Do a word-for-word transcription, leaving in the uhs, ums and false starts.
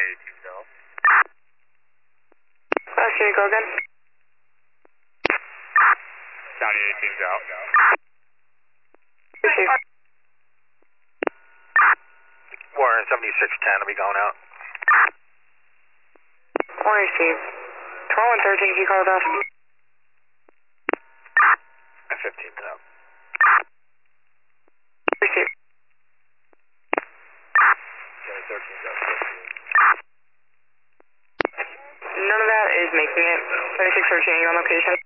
eighteen's out. Uh, can you go again? County eighteen's out. Chief. Warren seventy-six ten will be going out. Warren, Steve. twelve and thirteen, can you call us? fifteen's out. Receive. County thirteen's out. None of that is making it. thirty-six thirteen, you on location?